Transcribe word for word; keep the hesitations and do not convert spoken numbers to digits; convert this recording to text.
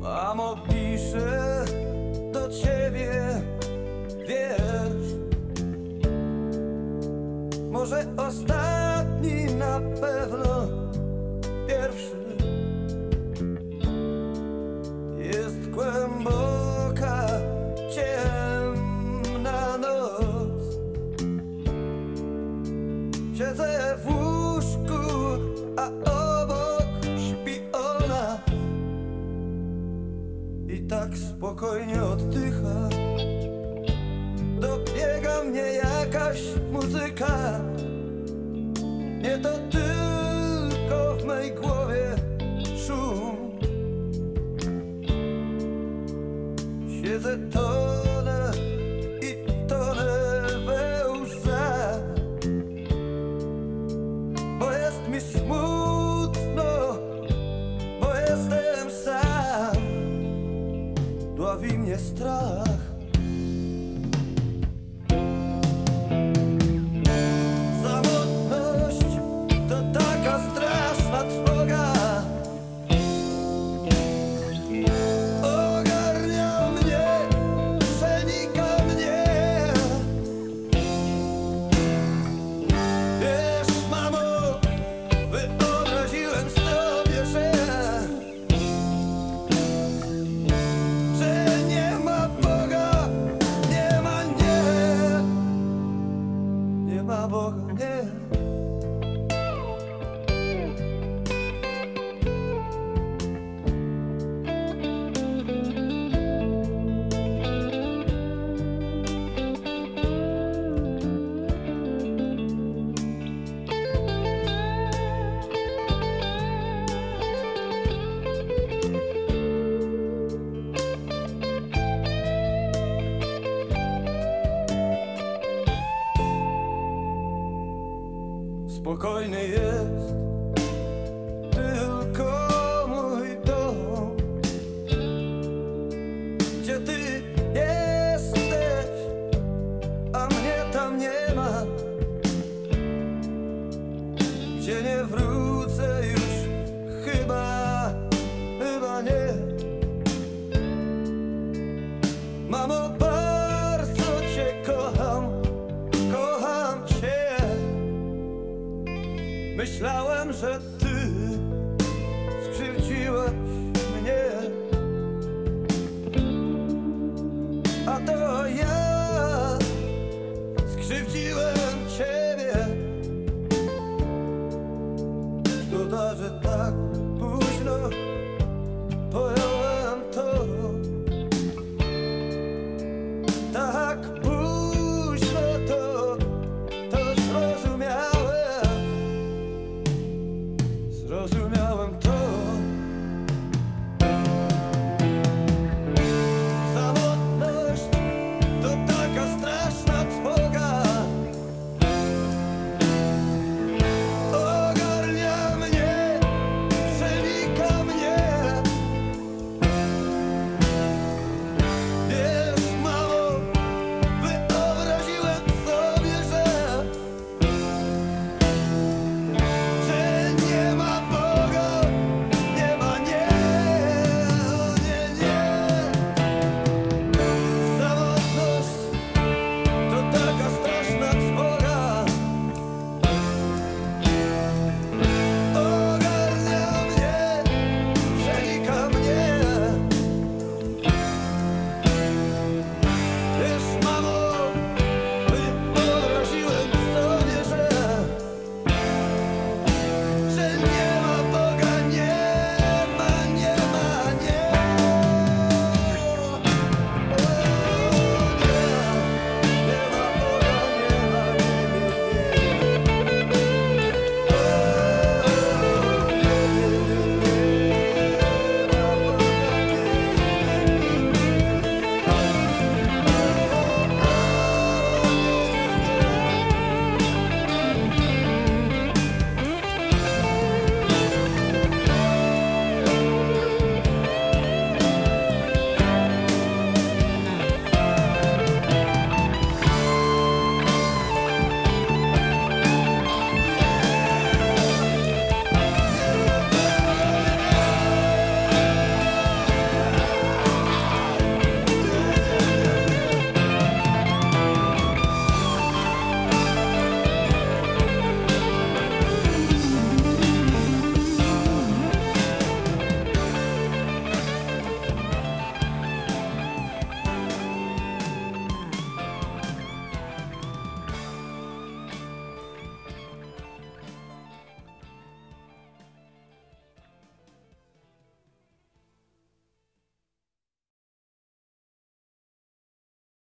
Mamo, piszę do ciebie wiersz, może ostatni, na pewno pierwszy. Jest głęboka, ciemna noc. Siedzę w łóżku, a obok śpi ona i tak spokojnie oddycha. Dobiega mnie jakaś muzyka, nie to tylko w mej głowie szum. Siedzę, tonę i tonę we łzach, bo jest mi smutno, bo jestem sam. Dławi mnie strach. Samotność to taka straszna trwoga. Ogarnia mnie, przenika mnie. Wiesz, mamo, wyobraziłem sobie, że że nie ma Boga, nie ma, nie, nie ma Boga, nie. Spokojny jest